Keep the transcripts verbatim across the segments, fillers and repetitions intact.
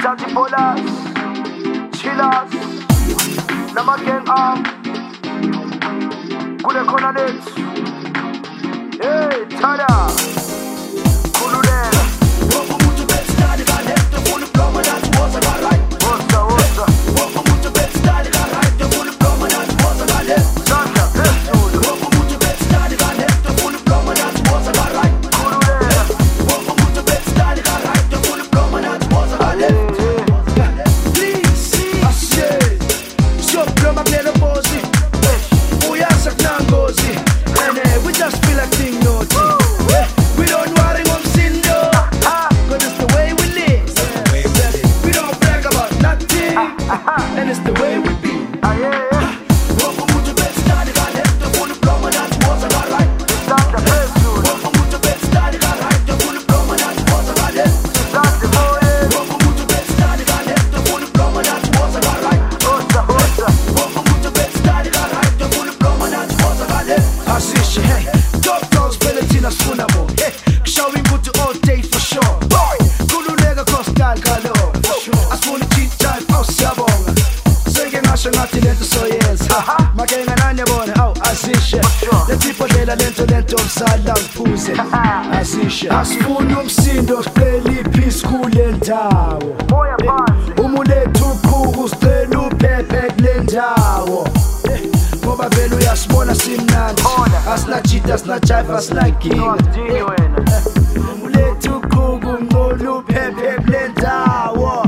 Taji Polas, Chillers, Nama Gang Arm, Good Economy, Hey, Tada, Kuludel. And it's the way we be. Ah, yeah, yeah. Welcome to the best style, I left the full diploma, that's what I like. Start the first dude. Welcome to the best style, I like the full diploma, that's what I like. Start the boy. Welcome to the best style, I left the full diploma, that's what I like. Osa, osa. Welcome to the best style, I like the full diploma, that's what I like. I see shit, hey. Top dogs, Valentina, Sunamo. Hey, showing good to all day for sure. Boy, Gulu nega Costa Galo. I saw the cheat time, oh, Sabon. Ngathi lento soyenza makenga nanyabona awu asishe letipo dela lento lento msala ngiphuze asishe asifuni umsindo siphela ipeace kule ndawo umulethu ukhuku sicela uphephe kule ndawo ngoba vele uyasibona simnandi asinajita asinajive asinaginga umulethu ukhuku ngqola uphephe kule ndawo.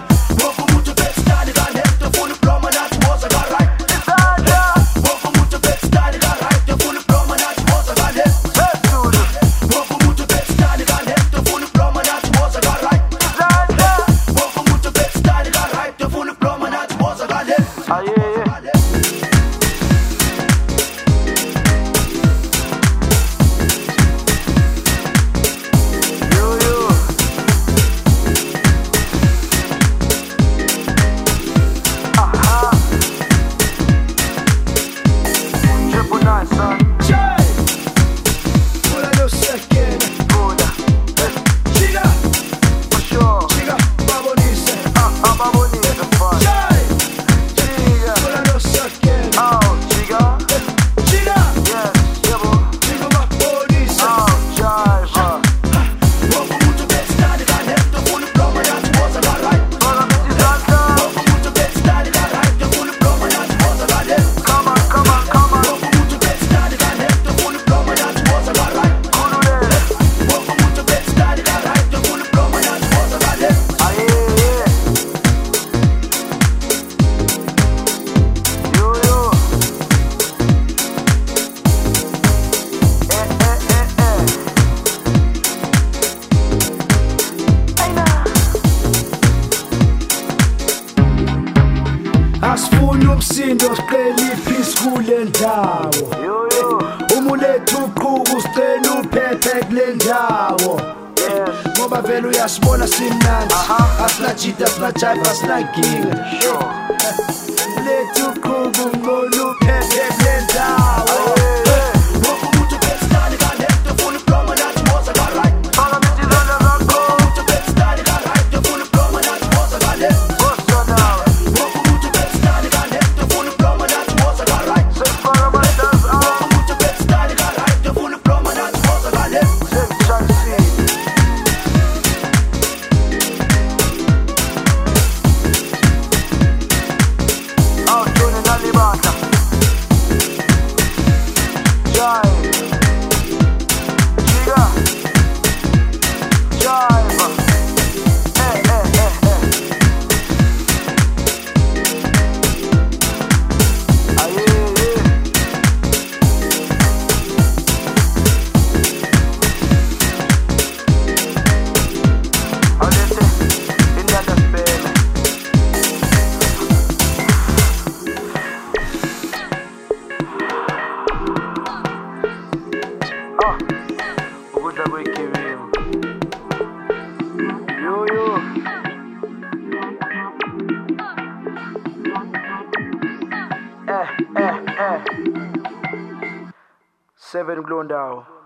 Asifuni umsindo siqela ipeace kule ndawo umulethu uqhuku sicela uphephe kule ndawo ngoba vele uyasibona simnandi asinajita asinajive asinaginga umulethu uqhuku ngqola uphephe kule ndawo. Eh, eh, eh. Seven Glondao.